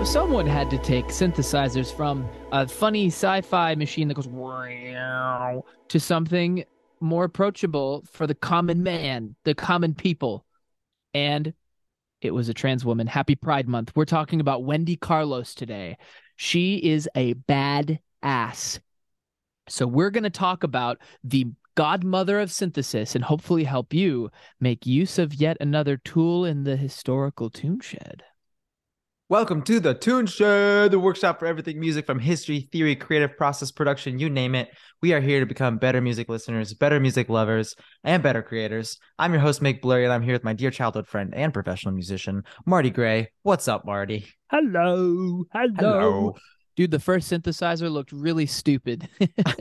someone had to take synthesizers from a funny sci-fi machine that goes wow to something more approachable for the common man, the common people. And it was a trans woman. Happy Pride Month. We're talking about Wendy Carlos today. She is a bad ass. So we're going to talk about the godmother of synthesis and hopefully help you make use of yet another tool in the historical tune shed. Welcome to the Tune Shed, the workshop for everything music from history, theory, creative process, production, you name it. We are here to become better music listeners, better music lovers, and better creators. I'm your host, Mick Blurry, and I'm here with my dear childhood friend and professional musician, Marty Gray. What's up, Marty? Hello. Hello. Dude, the first synthesizer looked really stupid.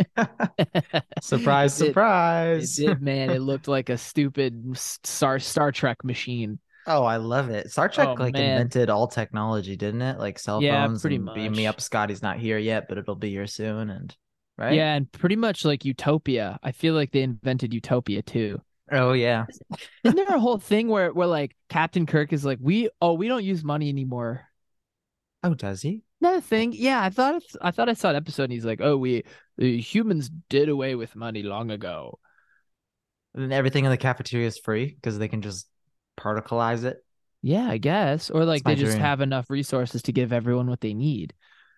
Surprise, It did. surprise. It did, man. It looked like a stupid Star Trek machine. Oh, I love it. Star Oh, Trek man. invented all technology, didn't it? Like cell Yeah, phones pretty and beam me much. up. Scotty's not here yet, but it'll be here soon. And right? Yeah, and pretty much like Utopia. I feel like they invented Utopia too. Oh yeah. Isn't there a whole thing where like Captain Kirk is like, we don't use money anymore. Oh, does he? That thing? Yeah, I thought I saw an episode and he's like, oh, the humans did away with money long ago. And everything in the cafeteria is free because they can just particleize it. Yeah, I guess. Or It's like my they just dream. have enough resources to give everyone what they need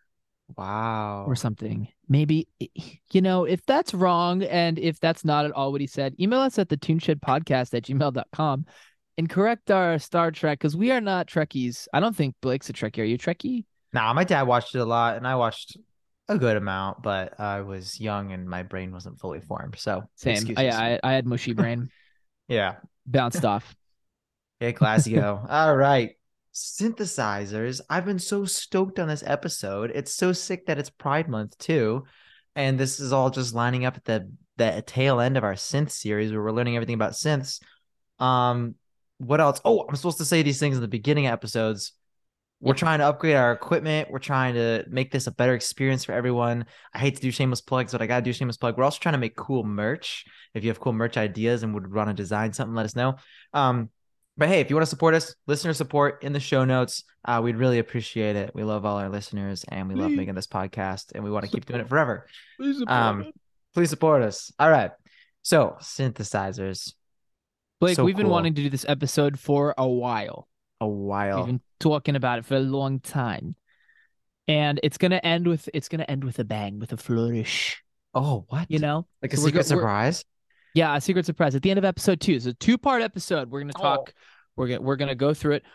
or Wow. something. Maybe, if that's wrong and if that's not at all what he said, email us at the tuneshed@gmail.com and correct our Star Trek because we are not Trekkies. I don't think Blake's a Trekkie. Are you a Trekkie? Nah, my dad watched it a lot and I watched a good amount, but I was young and my brain wasn't fully formed. So Same. excuses. I had mushy brain. Yeah. Bounced off. Okay, Glasgow. All right. Synthesizers. I've been so stoked on this episode. It's so sick that it's Pride Month too. And this is all just lining up at the tail end of our synth series where we're learning everything about synths. Um, what else? Oh, I'm supposed to say these things in the beginning of episodes. We're Yep. trying to upgrade our equipment. We're trying to make this a better experience for everyone. I hate to do shameless plugs, but I gotta do shameless plug. We're also trying to make cool merch. If you have cool merch ideas and would want to design something, let us know. But hey, if you want to support us, listener support in the show notes, we'd really appreciate it. We love all our listeners and we love making this podcast and we want to keep doing it forever. Please support Um, it. please support us. All right. So synthesizers, Blake, so we've been cool. wanting to do this episode for a while. A We've while. been talking about it for a long time. And it's gonna end with a bang, with a flourish, Oh, what? you know? Like a So secret surprise? yeah, a secret surprise at the end of episode 2. It's a two-part episode. We're gonna Oh. talk, we're gonna go through it.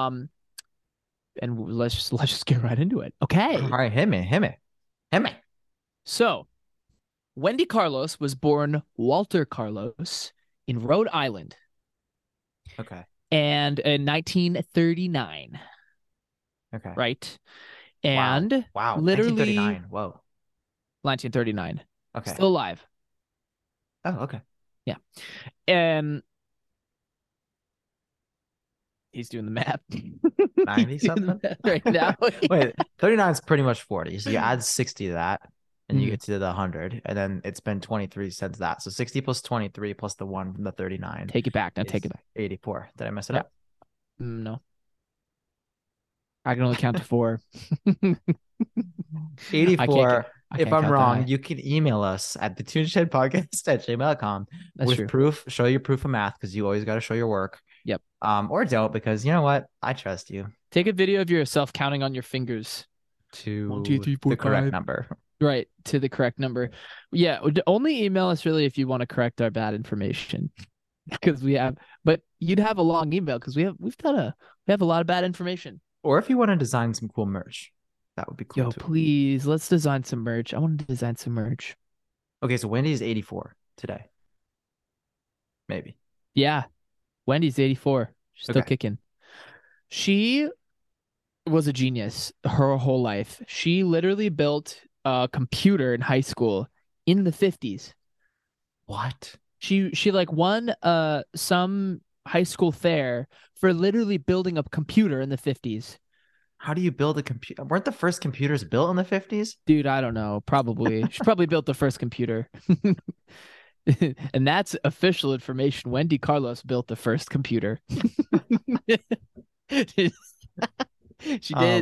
And let's just get right into it. All Okay. right, hit me. So Wendy Carlos was born Walter Carlos in Rhode Island Okay. and in 1939, Okay. right? Wow. And Wow. literally 1939. Whoa. 1939. Okay. Still alive. Oh, okay. Yeah. And he's doing the math. 90 He's doing the something? math right now. Wait, 39 is pretty much 40. So you add 60 to that and you Mhm. get to the 100. And then it's been 23 since that. So 60 plus 23 plus the one from the 39 Take it back. Now take is it back. 84. Did I mess it Yeah. up? No. I can only count to 4. I can't 84. I If can't I'm count that wrong, high. you can email us at the tuneshed@gmail.com That's with true. proof. Show your proof of math because you always got to show your work. Yep. Or don't because you know what? I trust you Take a video of yourself counting on your fingers. 1, 2, to 3, 4, the correct 5. number. Right, to the correct number. Yeah, only email us really if you want to correct our bad information. Because but you'd have a long email because we have a lot of bad information. Or if you want to design some cool merch, that would be cool Yo, too. please, let's design some merch. I want to design some merch. Okay, so Wendy is 84 today. Maybe. Yeah, Wendy's 84. She's still Okay. kicking. She was a genius her whole life. She literally built a computer in high school in the 50s. What? She like won some high school fair for literally building a computer in the 50s. How do you build a computer? Weren't the first computers built in the 50s? Dude, I don't know. Probably. She probably built the first computer. And that's official information. Wendy Carlos built the first computer. She did.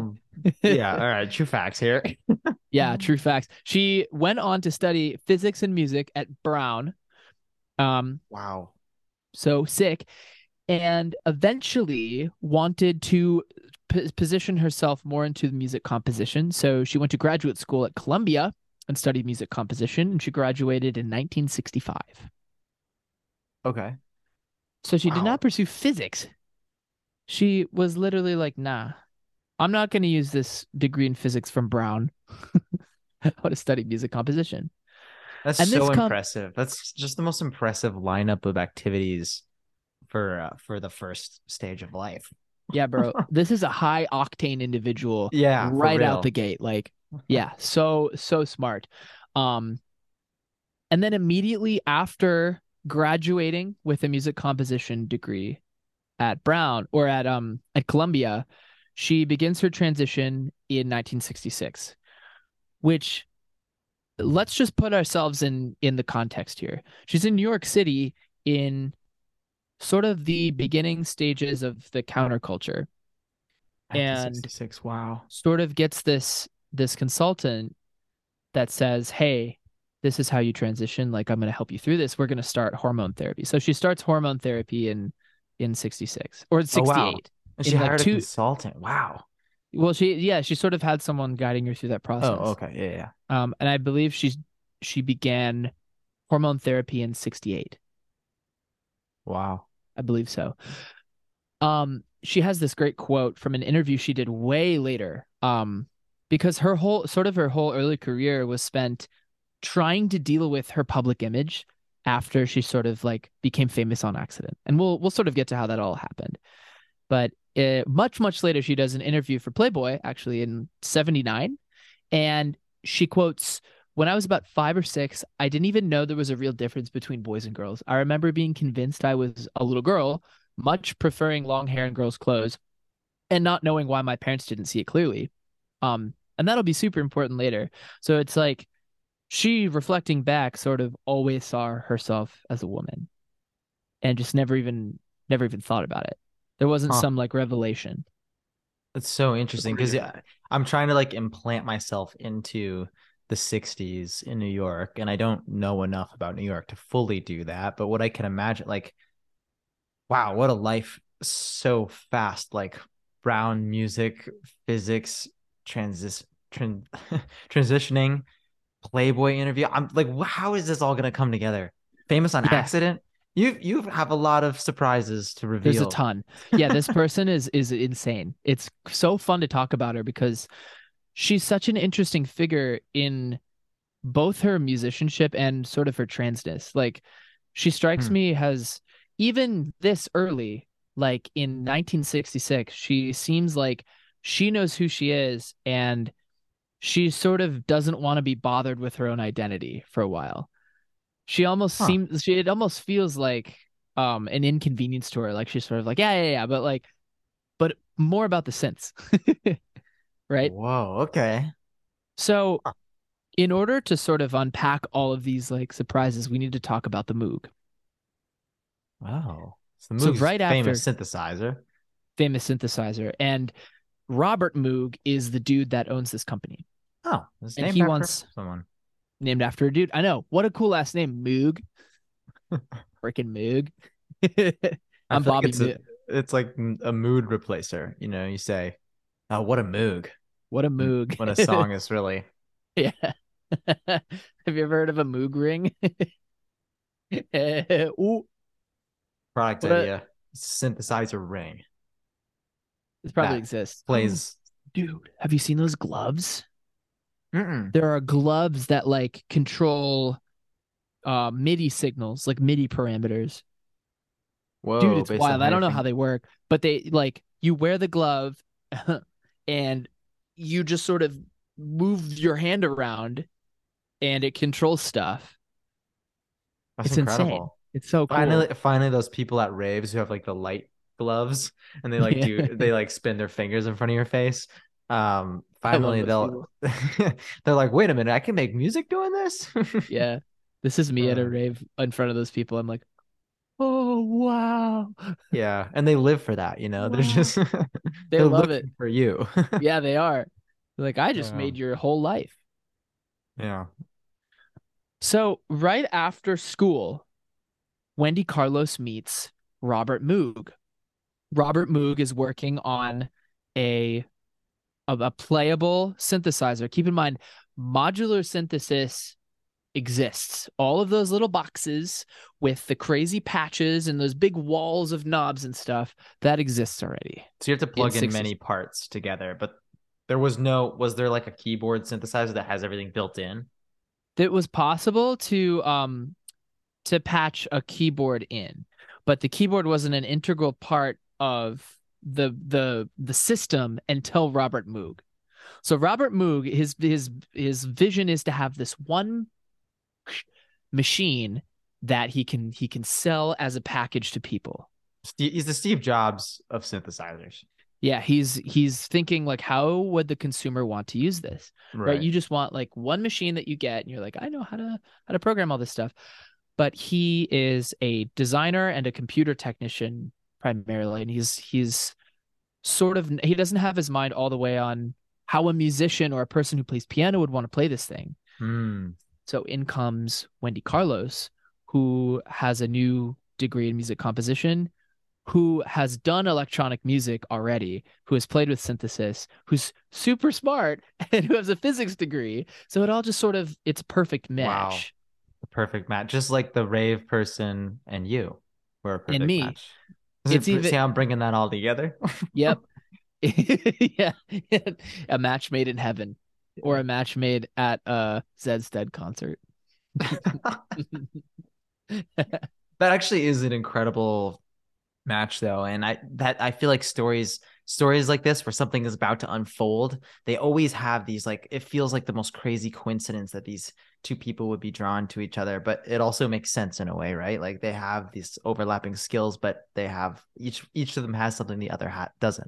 Yeah, all right, true facts here. Yeah, true facts. She went on to study physics and music at Brown. Um, Wow. so sick, and eventually wanted to position herself more into the music composition. So she went to graduate school at Columbia and studied music composition, and she graduated in 1965. Okay. So she did not Wow. pursue physics. She was literally like, nah, I'm not going to use this degree in physics from Brown. I want to study music composition. That's And this so come impressive. That's just the most impressive lineup of activities for the first stage of life. Yeah, bro. This is a high octane individual Yeah, for right out the real. gate. Like, yeah, so smart. Um, and then immediately after graduating with a music composition degree at Brown or at Columbia, she begins her transition in 1966, which let's just put ourselves in the context here. She's in New York City in sort of the beginning stages of the counterculture and 1966. Wow. sort of gets this consultant that says, "Hey, this is how you transition. Like, I'm going to help you through this. We're going to start hormone therapy." So she starts hormone therapy in 66 or Oh, wow. 68 And she in like hired a two. consultant. Wow. Well, she sort of had someone guiding her through that Oh, process. okay. Yeah, yeah. And I believe she began hormone therapy in 68. Wow. I believe so. She has this great quote from an interview she did way later. Because her whole early career was spent trying to deal with her public image after she sort of like became famous on accident. And we'll sort of get to how that all happened. But much later, she does an interview for Playboy, actually in 79, and she quotes, "When I was about 5 or 6, I didn't even know there was a real difference between boys and girls. I remember being convinced I was a little girl, much preferring long hair and girls' clothes, and not knowing why my parents didn't see it clearly." And that'll be super important later. So it's like she, reflecting back, sort of always saw herself as a woman and just never even thought about it. There wasn't Huh. some like revelation. That's so interesting because I'm trying to like implant myself into the 60s in New York, and I don't know enough about New York to fully do that. But what I can imagine, like, wow, what a life so fast, like Brown music, physics, tran transitioning, Playboy interview. I'm like, how is this all gonna come together? Famous on Yeah, accident? You have a lot of surprises to there's a reveal. ton. Yeah, this person is insane. It's so fun to talk about her because she's such an interesting figure in both her musicianship and sort of her transness. Like she strikes Hmm. me as even this early, like in 1966, she seems like she knows who she is and she sort of doesn't want to be bothered with her own identity for a while. Huh. It almost feels like an inconvenience to her. Like she's sort of like, yeah, but more about the synths. Right? Whoa. Okay. So Huh. in order to sort of unpack all of these like surprises, we need to talk about the Moog. Wow. So the So Moog's right famous after synthesizer. famous synthesizer, and Robert Moog is the dude that owns this company. Oh, it's And named he after wants someone. named after a dude. I know. What a cool last name, Moog. Freaking Moog. I I'm feel like Bobby Moog. it's like a mood replacer. You say, "Oh, what a Moog," What a Moog. when a song is really Yeah. Have you ever heard of a Moog ring? Ooh, product what a idea. Synthesizer ring this probably that exists. plays. Dude, have you seen those gloves? Mm-mm. There are gloves that like control MIDI signals, like MIDI parameters. Dude, Whoa, it's based on wild. how I your don't know how finger. they work, but they like you wear the glove and you just sort of move your hand around and it controls stuff. That's It's insane. incredible. It's so Finally, cool. finally, those people at raves who have like the light gloves and Yeah, they like spin their fingers in front of your face. I love Finally those they'll people. they're like, wait a minute, I can make music doing this. Yeah. This is me at a Uh, rave in front of those people. I'm like, oh wow. Yeah, and they live for that, they're Wow. just They they're love it. looking for you. Yeah, they are. Like, I just Yeah. made your whole life. Yeah. So, right after school, Wendy Carlos meets Robert Moog. Robert Moog is working on a a playable synthesizer. Keep in mind, modular synthesis exists. All of those little boxes with the crazy patches and those big walls of knobs and stuff, that exists already So you have to in plug in 60s. many parts together, but was there like a keyboard synthesizer that has everything built in? It was possible to patch a keyboard in, but the keyboard wasn't an integral part of the system until Robert Moog. So Robert Moog, his vision is to have this one machine that he can sell as a package to people. He's the Steve Jobs of synthesizers. Yeah, he's thinking like, how would the consumer want to use this? Right? Right. You just want like one machine that you get, and you're like, I know how to program all this stuff. But he is a designer and a computer technician primarily, and he's sort of he doesn't have his mind all the way on how a musician or a person who plays piano would want to play this thing. Hmm. So in comes Wendy Carlos, who has a new degree in music composition, who has done electronic music already, who has played with synthesis, who's super smart, and who has a physics degree. So it all just sort of it's a perfect Wow. match. The perfect match. Just like the rave person and you were a And perfect me, match. it's even See how I'm bringing that all together? yep. Yeah. A match made in heaven or Yeah. a match made at a Zedstead concert. That actually is an incredible match though, and I feel like stories like this where something is about to unfold, they always have these, like, it feels like the most crazy coincidence that these two people would be drawn to each other, but it also makes sense in a way, right? Like they have these overlapping skills, but they have each of them has something the other hat doesn't.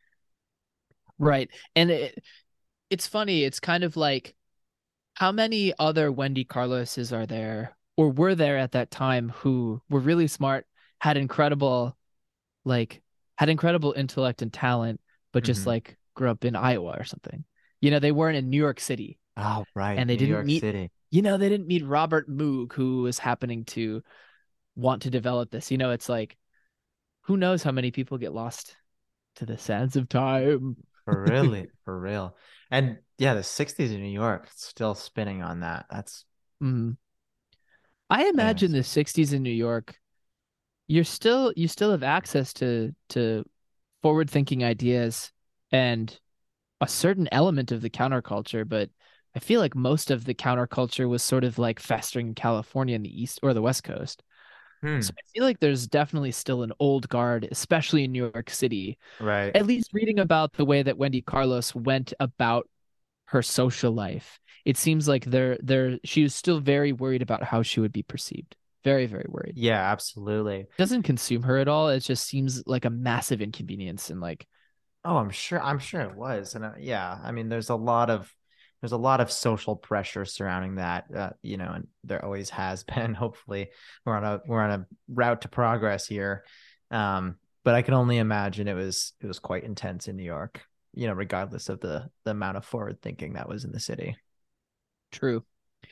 Right. And it's funny. It's kind of like how many other Wendy Carloses are there or were there at that time who were really smart, had incredible like had incredible intellect and talent, but just Mm-hmm. like grew up in Iowa or something. They weren't in New York City Oh, right. and they New didn't York meet, City. they didn't meet Robert Moog, who was happening to want to develop this. It's like, who knows how many people get lost to the sands of time. For really, for real. And yeah, the 60s in New York, still spinning on that. That's Mhm. I imagine famous. the 60s in New York, you still have access to forward thinking ideas and a certain element of the counterculture, but I feel like most of the counterculture was sort of like festering in California in the East or the West Coast. So Hmm. I feel like there's definitely still an old guard, especially in New York City. Right. At least reading about the way that Wendy Carlos went about her social life, it seems like she was still very worried about how she would be perceived. Very, very worried. Yeah, absolutely. Doesn't consume her at all. It just seems like a massive inconvenience and like Oh, I'm sure it was. And yeah, I mean, there's a lot of social pressure surrounding that, and there always has been. Hopefully, we're on a route to progress here. But I can only imagine it was quite intense in New York, regardless of the amount of forward thinking that was in the city. true.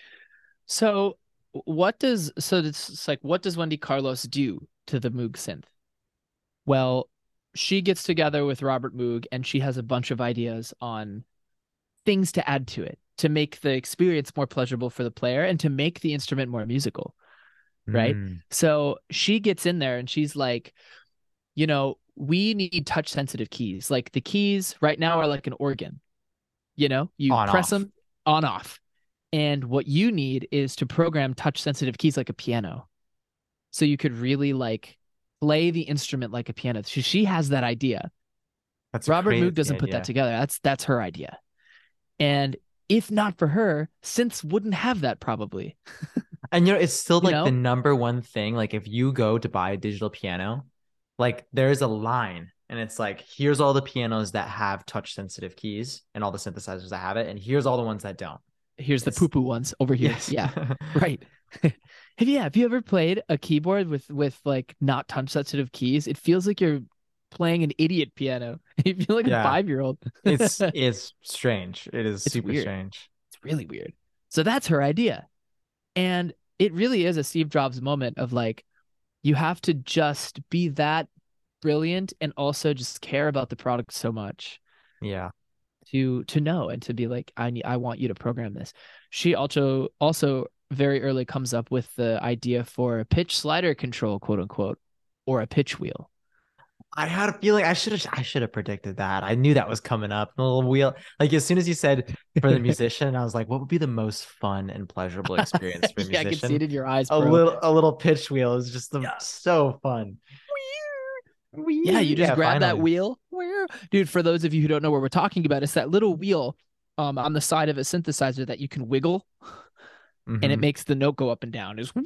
So it's like what does Wendy Carlos do to the Moog synth? Well, she gets together with Robert Moog and she has a bunch of ideas on things to add to it to make the experience more pleasurable for the player and to make the instrument more musical, right? Mm. So she gets in there and she's like, we need touch sensitive keys. Like the keys right now are like an organ. You On press off. them on off. And what you need is to program touch sensitive keys like a piano. So you could really like play the instrument like a piano. She has that idea. That's a Robert crazy Moog doesn't put that idea. together. That's her idea. And if not for her, synths wouldn't have that probably. And it's still You like the know, number one thing. Like if you go to buy a digital piano, like there's a line and it's like, here's all the pianos that have touch sensitive keys and all the synthesizers that have it, and here's all the ones that don't. here's the It's poo poo ones over here. yes. Yeah, right. Have you ever played a keyboard with like not touch sensitive keys? It feels like you're playing an idiot piano. You feel like a Yeah, 5-year-old. it's strange. It is It's super weird. strange. It's really weird. So that's her idea. And it really is a Steve Jobs moment of like, you have to just be that brilliant and also just care about the product so much Yeah. to know and to be like, I want you to program this. She also very early comes up with the idea for a pitch slider control, quote unquote, or a pitch wheel. I had a feeling I should have predicted that. I knew that was coming up. The little wheel. Like as soon as you said for the musician, I was like, what would be the most fun and pleasurable experience for a Yeah, I can see musician? it in your eyes, bro. A little pitch wheel is just Yeah. so fun. Yeah, you just Yeah, grab that finally. wheel. Dude, for those of you who don't know what we're talking about, it's that little wheel on the side of a synthesizer that you can wiggle and it Hmm. makes the note go up and down. Is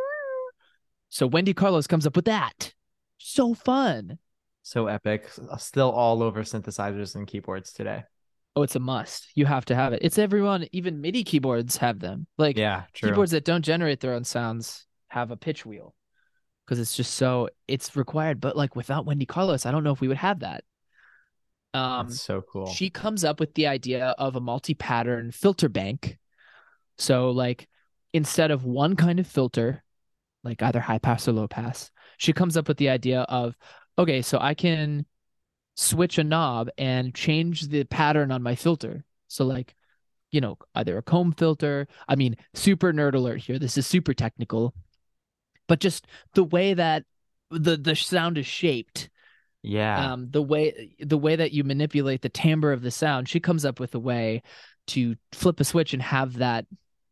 so Wendy Carlos comes up with that. So fun. So epic. Still all over synthesizers and keyboards today. Oh, it's a must. You have to have it. It's everyone, even MIDI keyboards have them. Like Yeah, true. keyboards that don't generate their own sounds have a pitch wheel because it's just so it's required. But like without Wendy Carlos, I don't know if we would have that. That's Um, so cool. she comes up with the idea of a multi-pattern filter bank. So like instead of one kind of filter, like either high pass or low pass, she comes up with the idea of, okay, so I can switch a knob and change the pattern on my filter. So like, either a comb filter. I mean, super nerd alert here. This is super technical, but just the way that the sound is shaped, Yeah. the way that you manipulate the timbre of the sound, she comes up with a way to flip a switch and have that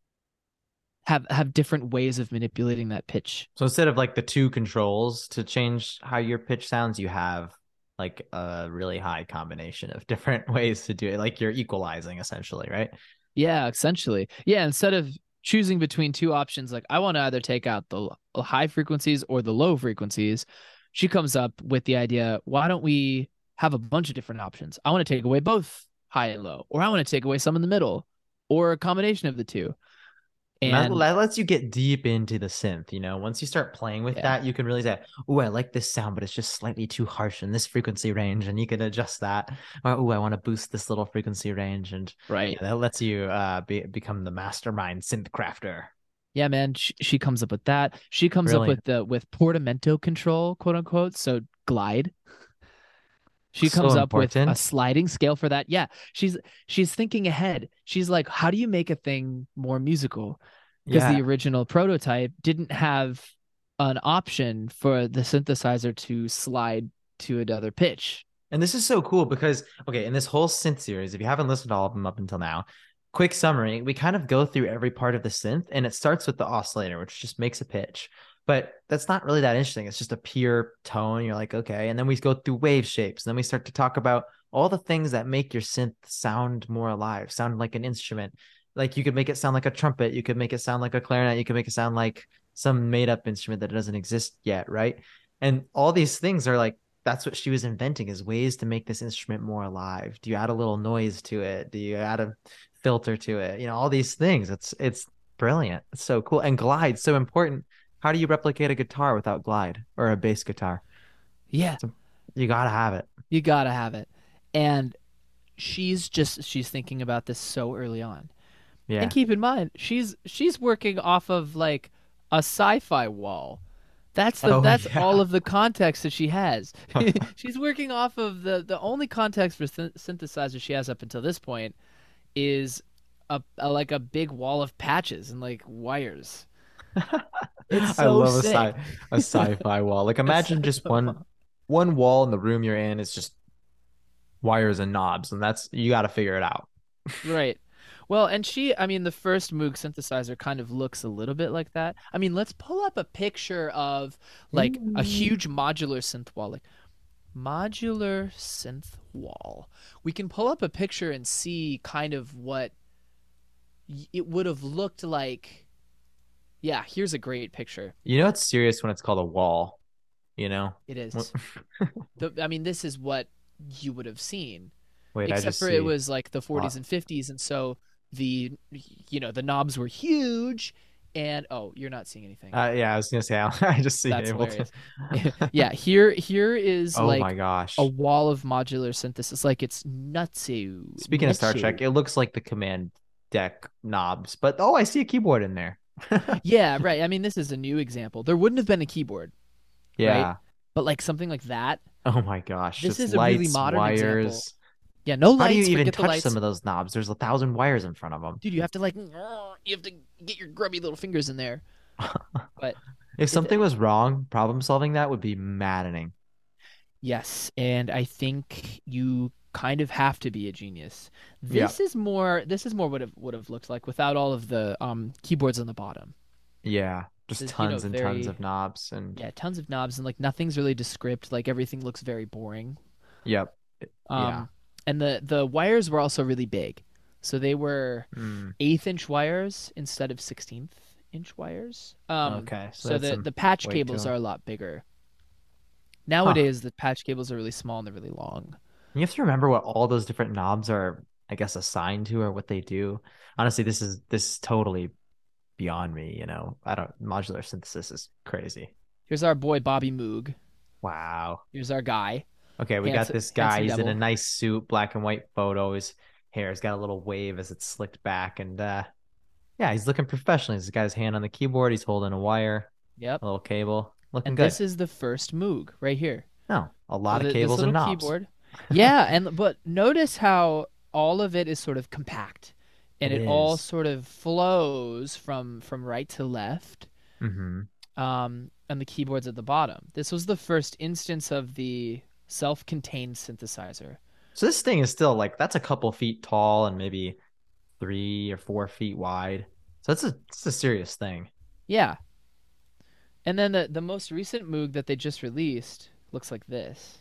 have different ways of manipulating that pitch. So instead of like the two controls to change how your pitch sounds, you have like a really high combination of different ways to do it. Like you're equalizing essentially, right? Yeah, essentially. Yeah, instead of choosing between two options, like I want to either take out the high frequencies or the low frequencies, she comes up with the idea, why don't we have a bunch of different options? I want to take away both high and low, or I want to take away some in the middle, or a combination of the two. And that, And that lets you get deep into the synth, you know. Once you start playing with yeah, that, you can really say, "Oh, I like this sound, but it's just slightly too harsh in this frequency range," and you can adjust that. Or, "Oh, I want to boost this little frequency range," and right. yeah, that lets you become the mastermind synth crafter. Yeah, man, she comes up with that. She comes up Brilliant. with the with portamento control, quote unquote, so glide. She So comes up with a important. sliding scale for that. Yeah, she's thinking ahead. She's like, how do you make a thing more musical? Because the Yeah. original prototype didn't have an option for the synthesizer to slide to another pitch. And this is so cool because, okay, in this whole synth series, if you haven't listened to all of them up until now, quick summary, we kind of go through every part of the synth and it starts with the oscillator, which just makes a pitch. But that's not really that interesting. It's just a pure tone. You're like, okay. And then we go through wave shapes. And then we start to talk about all the things that make your synth sound more alive, sound like an instrument. Like you could make it sound like a trumpet. You could make it sound like a clarinet. You could make it sound like some made up instrument that doesn't exist yet. Right. And all these things are like, that's what she was inventing is ways to make this instrument more alive. Do you add a little noise to it? Do you add a filter to it? You know, all these things. It's brilliant. It's so cool. And glide, so important. How do you replicate a guitar without glide or a bass guitar? Yeah, So you gotta have it. you gotta have it. And she's thinking about this so early on. And Yeah. keep in mind, she's working off of like a sci-fi wall. Oh That's all yeah. of the context that she has. She's working off of the only context for synthesizer she has up until this point is a like a big wall of patches and like wires. It's I so love sick. a sci-fi wall. Like A imagine just sci-fi wall. one wall in the room you're in is just wires and knobs, and that's you got to figure it out. Right. Well, and I mean, the first Moog synthesizer kind of looks a little bit like that. I mean, let's pull up a picture of like a Mm. huge modular synth wall, like modular synth wall. We can pull up a picture and see kind of what it would have looked like. Yeah, here's a great picture. You know it's serious when it's called a wall, you know? It is. I mean, this is what you would have seen, Wait, I except just for it see. was like the Uh, 40s and 50s, and so the the knobs were huge And oh, you're not seeing anything. Yeah, I was gonna say I just see That's Ableton. hilarious. Yeah, here is Oh like my a gosh. wall of modular synthesis. Like it's nutso, Speaking of Star Trek, nutso. it looks like the command deck knobs, but oh, I see a keyboard in there. Yeah, right. I mean, this is a new example. There wouldn't have been a keyboard, right? Yeah. But like something like that. Oh my gosh. This Just is a really lights, modern example. wires. Yeah, no How do you lights. even Forget the touch some lights, of those knobs? There's 1,000 wires in front of them. dude. You have to get your grubby little fingers in there. But If it, something was wrong, problem solving that would be maddening. yes, and I think you kind of have to be a genius. Yeah. This is more what it would have looked like without all of the keyboards on the bottom. Yeah. Just This is, you know, tons and tons very of knobs and yeah, tons of knobs and like nothing's really descript. Like everything looks very boring. yep. Yeah. Um, and the wires were also really big, so they were Mm. 1/8 inch wires instead of 16th inch wires. Okay. So So that's the some the patch weight to cables are them. a lot bigger. Huh. Nowadays, the patch cables are really small and they're really long. You have to remember what all those different knobs are, I guess, assigned to or what they do. Honestly, this is totally beyond me, you know. I don't modular synthesis is crazy. Here's our boy Bobby Moog. Wow. Here's our guy, Okay, we got this guy. handsome He's in a devil. nice suit, black and white photo. His hair's got a little wave as it's slicked back, and yeah, he's looking professional. He's got his hand on the keyboard. He's holding a wire, Yep. a little cable, looking And good. this is the first Moog right here. No, a So lot of this cables and little knobs. keyboard. Yeah, and but notice how all of it is sort of compact It and it all is. sort of flows from right to left. Mm-hmm. And the keyboard's at the bottom. This was the first instance of the self-contained synthesizer. So this thing is still like that's a couple feet tall and maybe 3 or 4 feet wide. So it's a serious thing. Yeah. And then the most recent Moog that they just released looks like this.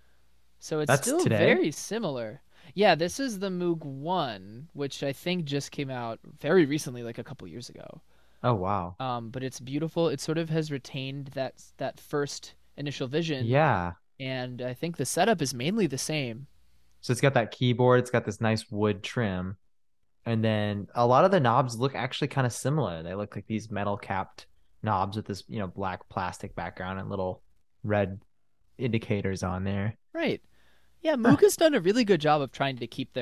So it's That's still today. very similar. Yeah, this is the Moog 1, which I think just came out very recently, like a couple years ago. Oh wow. But it's beautiful. It sort of has retained that first initial vision, Yeah. and I think the setup is mainly the same. So it's got that keyboard. It's got this nice wood trim. And then a lot of the knobs look actually kind of similar. They look like these metal capped knobs with this, black plastic background and little red indicators on there. Right. Yeah, Huh, Moog has done a really good job of trying to keep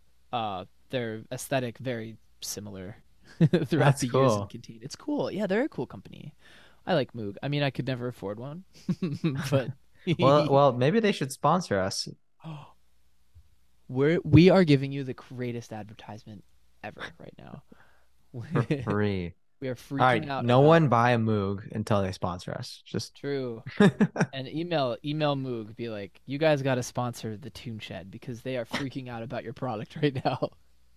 their aesthetic very similar throughout that's the years and cool. contain. It's cool. Yeah, they're a cool company. I like Moog. I mean, I could never afford one, but Well, maybe they should sponsor us we are giving you the greatest advertisement ever right now. for free. We are All freaking right, out no about one buy a Moog until they sponsor us. Just True. And email Moog, be like, you guys got to sponsor the Tune Shed because they are freaking out about your product right now.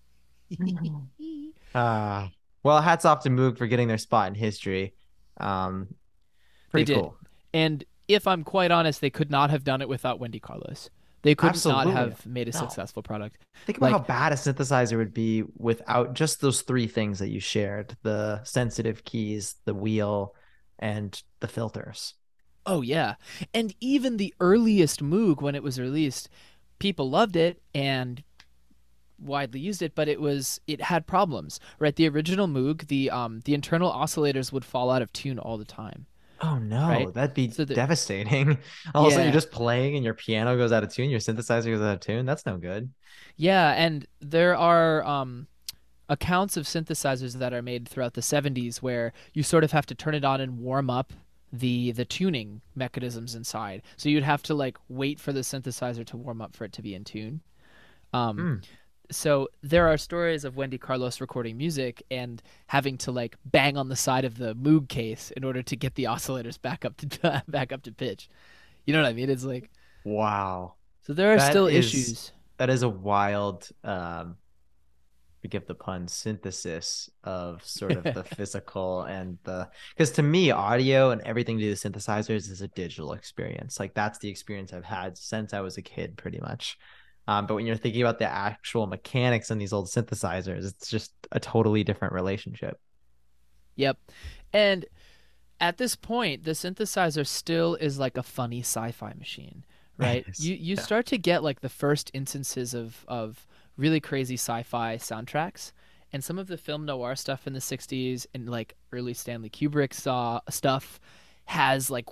uh well, hats off to Moog for getting their spot in history. Um, They pretty did. cool. And if I'm quite honest, they could not have done it without Wendy Carlos. They could not Absolutely. have made a No. successful product. Think about how Like, bad a synthesizer would be without just those three things that you shared, the sensitive keys, the wheel, and the filters. oh yeah. And even the earliest Moog when it was released, people loved it and widely used it, but it had problems. Right? The original Moog, the internal oscillators would fall out of tune all the time, Oh no, right? that'd be So the devastating. All of a sudden you're yeah. just playing and your piano goes out of tune, your synthesizer goes out of tune. That's no good. Yeah, and there are accounts of synthesizers that are made throughout the 70s where you sort of have to turn it on and warm up the tuning mechanisms inside. So you'd have to like wait for the synthesizer to warm up for it to be in tune. Um, Hmm. so there are stories of Wendy Carlos recording music and having to like bang on the side of the Moog case in order to get the oscillators back up to back up to pitch. You know what I mean? It's like Wow. so there are That still is issues. that is a wild forgive the pun, synthesis of sort of the physical and the because to me, audio and everything to do with synthesizers is a digital experience. Like that's the experience I've had since I was a kid, pretty much. But when you're thinking about the actual mechanics in these old synthesizers, it's just a totally different relationship. Yep. And at this point, the synthesizer still is like a funny sci-fi machine, It right? is. You Yeah. start to get like the first instances of really crazy sci-fi soundtracks, And some of the film noir stuff in the 60s and like early Stanley Kubrick saw stuff has like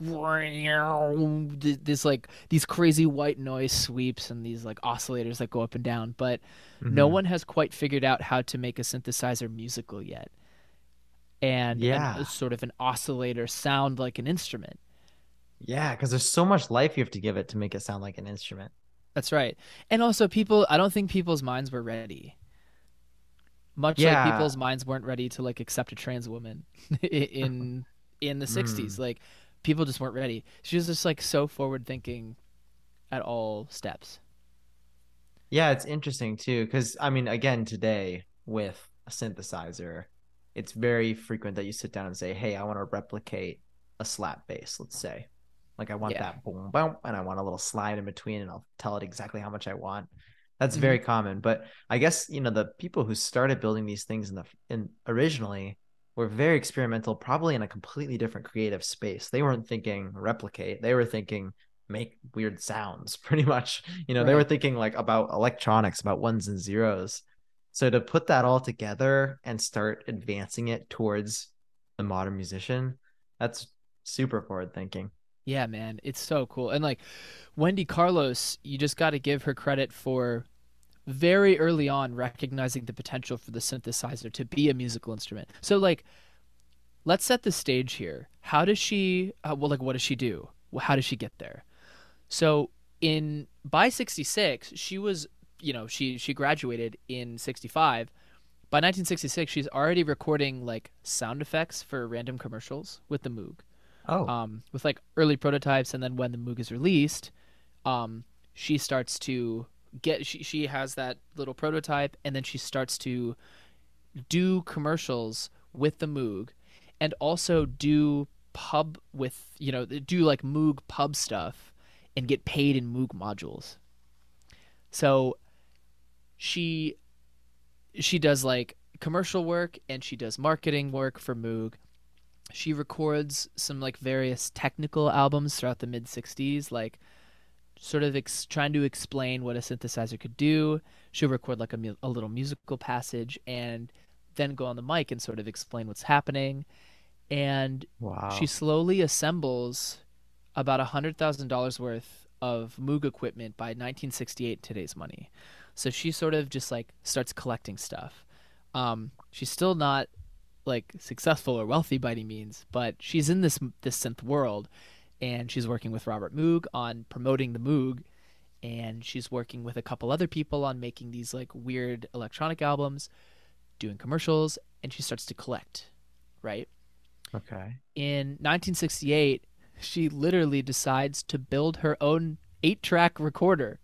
this like these crazy white noise sweeps and these like oscillators that go up and down, but no Hmm. one has quite figured out how to make a synthesizer musical yet, and a Yeah. sort of an oscillator sound like an instrument. Yeah, because there's so much life you have to give it to make it sound like an instrument. That's right. And also people, I don't think people's minds were ready. Much like Yeah. people's minds weren't ready to like accept a trans woman in in the 60s. Mm. Like people just weren't ready. She was just like so forward thinking at all steps. Yeah, it's interesting too, because I mean, again, today with a synthesizer, it's very frequent that you sit down and say, "Hey, I want to replicate a slap bass, let's say. Like I want Yeah. that boom boom, and I want a little slide in between, and I'll tell it exactly how much I want." That's Hmm. very common. But I guess, the people who started building these things in originally were very experimental, probably in a completely different creative space. They weren't thinking replicate, they were thinking make weird sounds pretty much. They were Right. thinking like about electronics, about ones and zeros. So to put that all together and start advancing it towards the modern musician, that's super forward thinking. Yeah, man. It's so cool. And like Wendy Carlos, you just got to give her credit for very early on recognizing the potential for the synthesizer to be a musical instrument. So like let's set the stage here. How does she well like what does she do? How does she get there? So in by 66, she was, she graduated in 65. By 1966, she's already recording like sound effects for random commercials with the Moog. Oh, With like early prototypes, and then when the Moog is released, she starts to she has that little prototype, and then she starts to do commercials with the Moog, and also do pub with do like Moog pub stuff, and get paid in Moog modules. So she she does like commercial work and she does marketing work for Moog. She records some like various technical albums throughout the mid 60s, like sort of trying to explain what a synthesizer could do. She'll record like a little musical passage and then go on the mic and sort of explain what's happening. And she wow. slowly assembles about $100,000 worth of Moog equipment by 1968 today's money. So she sort of just like starts collecting stuff. She's still not like successful or wealthy by any means, but she's in this synth world, and she's working with Robert Moog on promoting the Moog, and she's working with a couple other people on making these like weird electronic albums, doing commercials, and she starts to collect, right? Okay. In 1968, she literally decides to build her own 8-track recorder,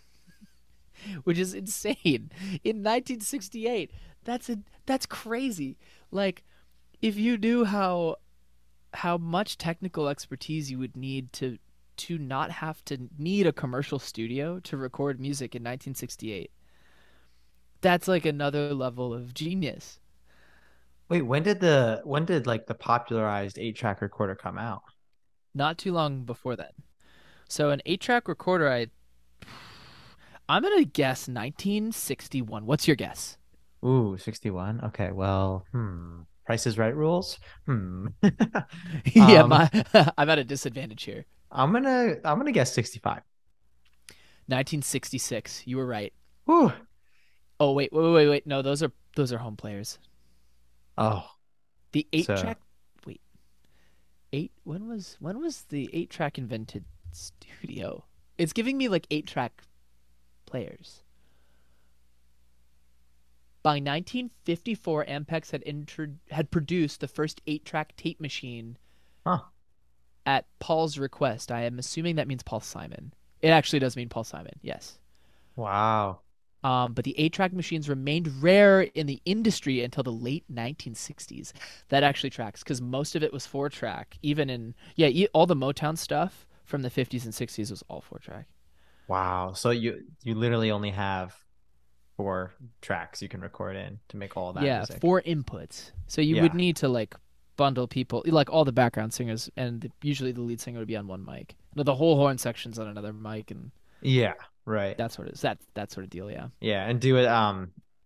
which is insane. In 1968, that's crazy. Like if you knew how much technical expertise you would need to not have to need a commercial studio to record music in 1968. That's like another level of genius. Wait, when did like the popularized 8-track recorder come out? Not too long before then. So an 8-track recorder, I'm going to guess 1961. What's your guess? Ooh, 61. Okay, well, Price is Right rules. Hmm. Yeah, Um, my I'm at a disadvantage here. I'm gonna guess 65. 1966. You were right. Ooh. Oh wait. No, those are home players. Oh, The 8 so track. Wait, eight. When was the 8-track invented? Studio. It's giving me like 8-track players. By 1954, Ampex had produced the first 8-track tape machine huh. at Paul's request. I am assuming that means Paul Simon. It actually does mean Paul Simon. Yes. Wow. But the 8-track machines remained rare in the industry until the late 1960s. That actually tracks because most of it was 4-track. Even in all the Motown stuff from the 50s and 60s was all 4-track. Wow. So you literally only have 4 tracks you can record in to make all that Yeah, music. 4 inputs. So you would Yeah. need to like bundle people, like all the background singers, and usually the lead singer would be on one mic. No, the whole horn section's on another mic, and Yeah. Right. that sort of deal. Yeah. Yeah, and do it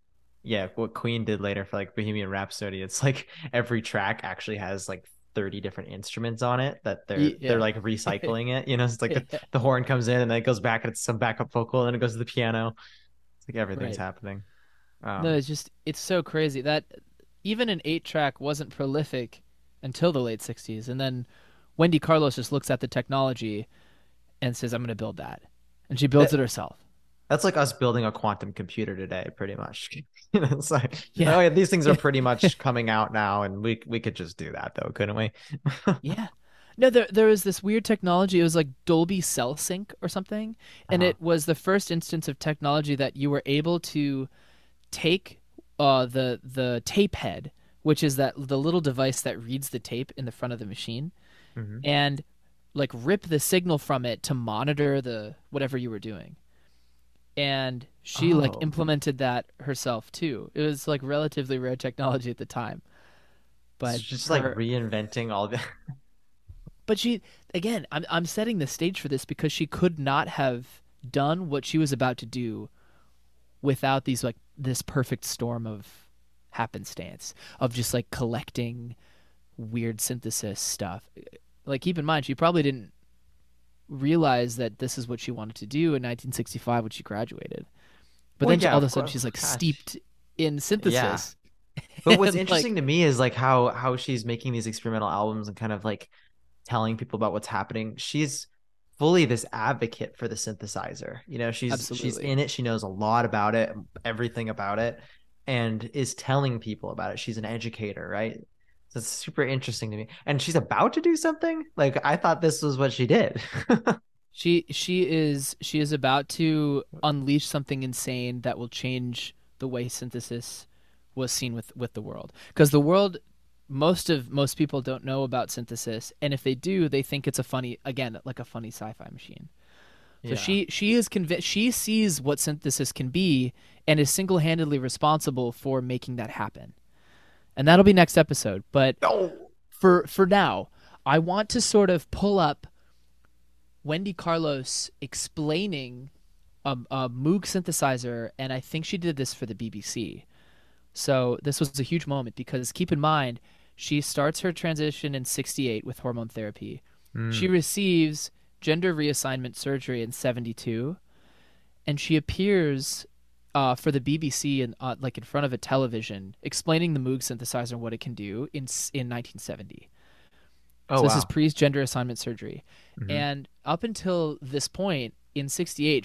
yeah, what Queen did later for like Bohemian Rhapsody, it's like every track actually has like 30 different instruments on it that they're Yeah. like recycling it. You know, it's like Yeah. the horn comes in and then it goes back and it's some backup vocal and then it goes to the piano. It's like everything's Right. happening. No, Um, it's so crazy that even an 8 track wasn't prolific until the late 60s. And then Wendy Carlos just looks at the technology and says, I'm going to build that. And she builds it that herself. that's like us building a quantum computer today, pretty much. You know, it's like, Yeah. oh yeah, these things are pretty much coming out now, and we could just do that though, couldn't we? Yeah. No, there was this weird technology. It was like Dolby Cell Sync or something, and Uh-huh. it was the first instance of technology that you were able to take the tape head, which is that the little device that reads the tape in the front of the machine, Hmm. and like rip the signal from it to monitor the whatever you were doing. And she like Oh, implemented that herself too. It was like relatively rare technology at the time, it's but just like her reinventing all the. but she again, I'm setting the stage for this because she could not have done what she was about to do without these like this perfect storm of happenstance of just like collecting weird synthesis stuff. Like keep in mind she probably didn't realize that this is what she wanted to do in 1965 when she graduated. But Well, then yeah, all of of a sudden course. she's like Gosh, steeped in yeah. synthesis But what's and like interesting to me is like how she's making these experimental albums and kind of like telling people about what's happening. She's fully this advocate for the synthesizer. You know, she's absolutely. in it. She knows a lot about it, everything about it, and is telling people about it. She's an educator, right? So it's super interesting to me. And she's about to do something. Like I thought this was what she did. She is about to unleash something insane that will change the way synthesis was seen with the world. Because the world most people don't know about synthesis, and if they do, they think it's a funny again, like a funny sci-fi machine. So Yeah. she is convinced she sees what synthesis can be and is single-handedly responsible for making that happen. And that'll be next episode. But Oh. for now, I want to sort of pull up Wendy Carlos explaining a Moog synthesizer, and I think she did this for the BBC. So this was a huge moment because keep in mind, she starts her transition in 68 with hormone therapy. She Mm. receives gender reassignment surgery in 72, and she appears for the BBC in like in front of a television explaining the Moog synthesizer and what it can do in 1970. Oh So this is wow. pre-gender assignment surgery. Hmm. And up until this point in 68,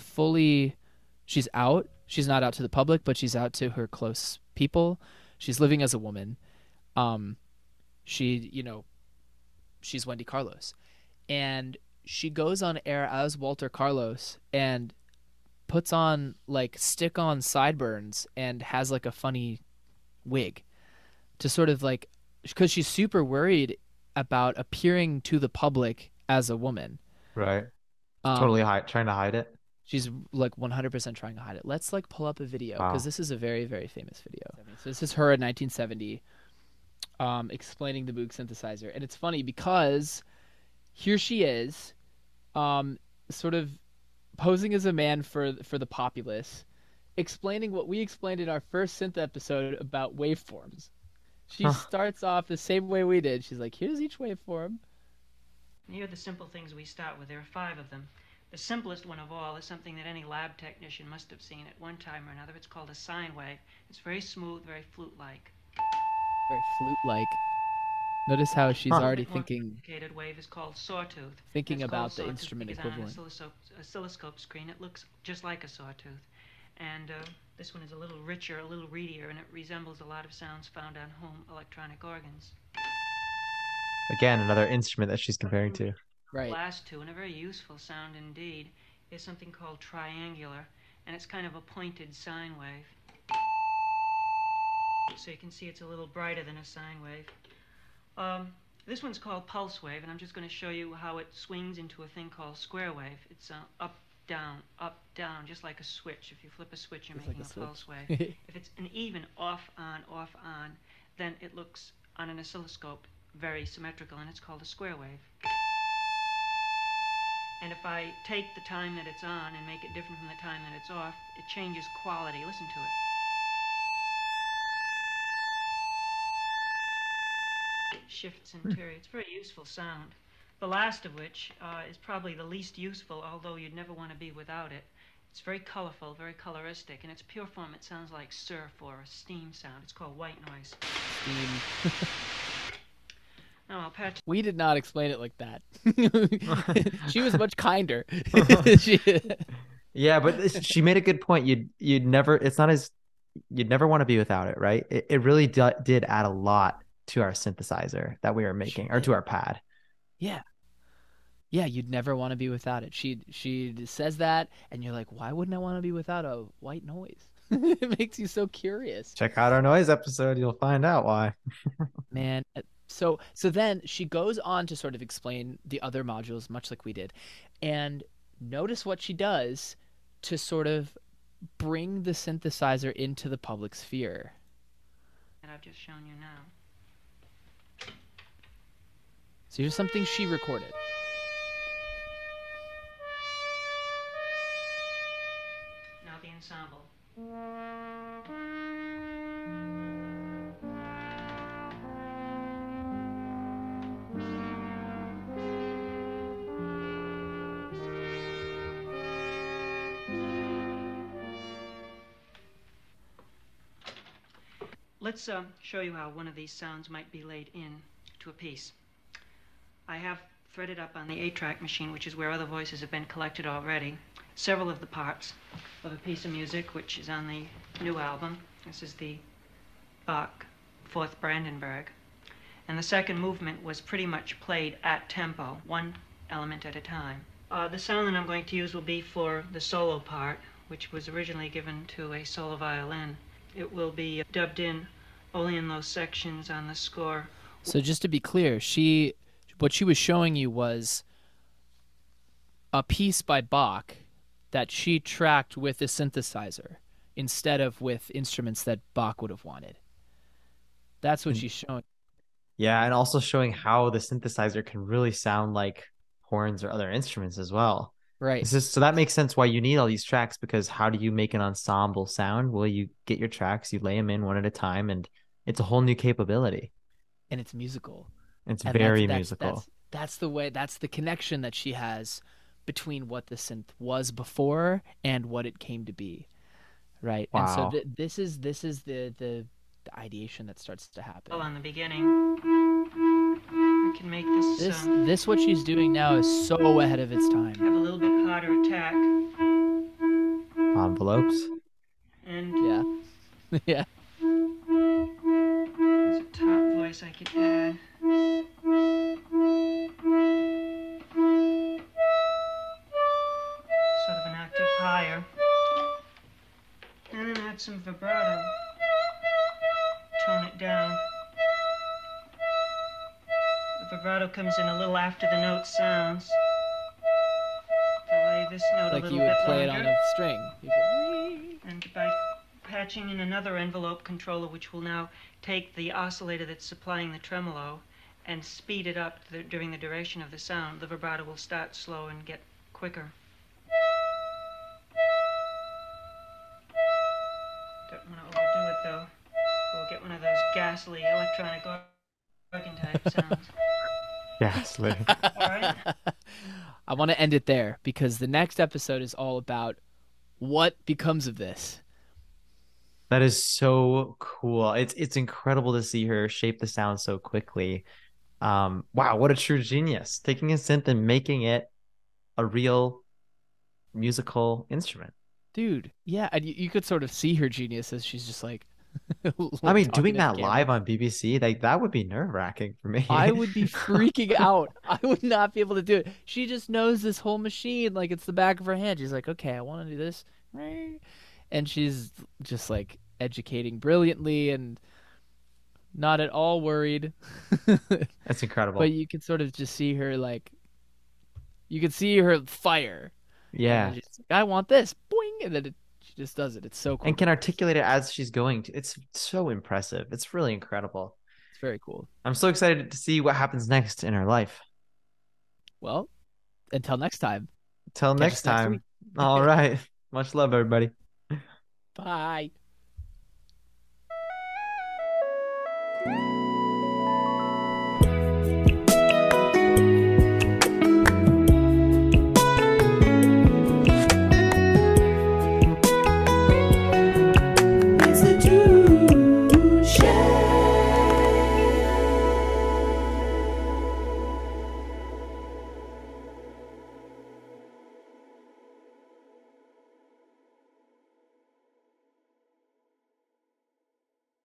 she's out. She's not out to the public, but she's out to her close people. She's living as a woman. Um she she's Wendy Carlos. And she goes on air as Walter Carlos and puts on like stick-on sideburns and has like a funny wig to sort of like because she's super worried about appearing to the public as a woman. Right. Totally Um, trying to hide it. she's like 100% trying to hide it. Let's like pull up a video because Wow. this is a very very famous video. So this is her in 1970, explaining the Moog synthesizer, and it's funny because here she is, um, sort of posing as a man for the populace, explaining what we explained in our first synth episode about waveforms. She Huh. starts off the same way we did. She's like, here's each waveform. Here are the simple things we start with. There are 5 of them. The simplest one of all is something that any lab technician must have seen at one time or another. It's called a sine wave. It's very smooth, very flute-like. Very flute-like. Notice how she's Huh. A already bit more thinking complicated wave is called sawtooth. thinking It's called about the sawtooth instrument because on an equivalent. oscilloscope screen it looks just like a sawtooth. And this one is a little richer, a little readier, and it resembles a lot of sounds found on home electronic organs. Again, another instrument that she's comparing to. Right. Last two, and a very useful sound indeed, is something called triangular, and it's kind of a pointed sine wave. So you can see it's a little brighter than a sine wave. This one's called pulse wave, and I'm just going to show you how it swings into a thing called square wave. It's up, down, just like a switch. If you flip a switch, you're Just like making a a pulse wave. switch. If it's an even off, on, then it looks on an oscilloscope very symmetrical, and it's called a square wave. And if I take the time that it's on and make it different from the time that it's off, it changes quality. Listen to it. shifts interior. It's a very useful sound. The last of which is probably the least useful, although you'd never want to be without it. It's very colorful, very coloristic. In its pure form, it sounds like surf or a steam sound. It's called white noise. Steam. Now I'll patch. We did not explain it like that. She was much kinder. She- Yeah, but she made a good point. You'd never. It's not as you'd never want to be without it, right? It really did add a lot to our synthesizer that we were making, or to our pad. Yeah. Yeah, you'd never want to be without it. She says that, and you're like, why wouldn't I want to be without a white noise? It makes you so curious, Check out our noise episode; you'll find out why. man. So then she goes on to sort of explain the other modules, much like we did, and notice what she does to sort of bring the synthesizer into the public sphere. That I've just shown you now. So here's something she recorded. Now the ensemble. Let's show you how one of these sounds might be laid in to a piece. I have threaded up on the 8-track machine, which is where other voices have been collected already, several of the parts of a piece of music which is on the new album. This is the Bach Fourth Brandenburg. And the second movement was pretty much played at tempo, one element at a time. The sound that I'm going to use will be for the solo part, which was originally given to a solo violin. It will be dubbed in only in those sections on the score. So just to be clear, what she was showing you was a piece by Bach that she tracked with a synthesizer instead of with instruments that Bach would have wanted. That's what she's showing. Yeah, and also showing how the synthesizer can really sound like horns or other instruments as well. Right. So that makes sense why you need all these tracks, because how do you make an ensemble sound? Well, you get your tracks, you lay them in one at a time, and it's a whole new capability. And it's musical. It's And very that's musical. that's the way, that's the connection that she has between what the synth was before and what it came to be. Right. And so Wow. this is the ideation that starts to happen. Well, on the beginning, I can make this This what she's doing now is so ahead of its time. have a little bit harder attack. Envelopes. And Yeah. Yeah. there's a top voice I could add. Sort of an octave higher. And then add some vibrato. Tone it down. The vibrato comes in a little after the note sounds. Delay this note a Like little you would bit play it longer. on a string. You go, And by patching in another envelope controller, which will now take the oscillator that's supplying the tremolo and speed it up during the duration of the sound, the vibrato will start slow and get quicker. Don't want to overdo it though. We'll get one of those ghastly electronic organ type sounds. Ghastly. All right. I want to end it there because the next episode is all about what becomes of this. That is so cool. It's incredible to see her shape the sound so quickly. Wow, what a true genius. Taking a synth and making it a real musical instrument. Dude, yeah, and you could sort of see her genius as she's just like I mean, talking doing to the that camera. live on BBC, like that would be nerve-wracking for me. I would be freaking out. I would not be able to do it. She just knows this whole machine like it's the back of her hand. She's like, okay, I want to do this. And she's just like educating brilliantly and not at all worried. That's incredible. But you can sort of just see her like, you can see her fire. Yeah. And she's like, I want this. Boing. And then she just does it. It's so cool. And can articulate it as she's going. It's so impressive. It's really incredible. It's very cool. I'm so excited to see what happens next in her life. Well, until next time. Till Catch next us next time. week. All right. Much love, everybody. Bye.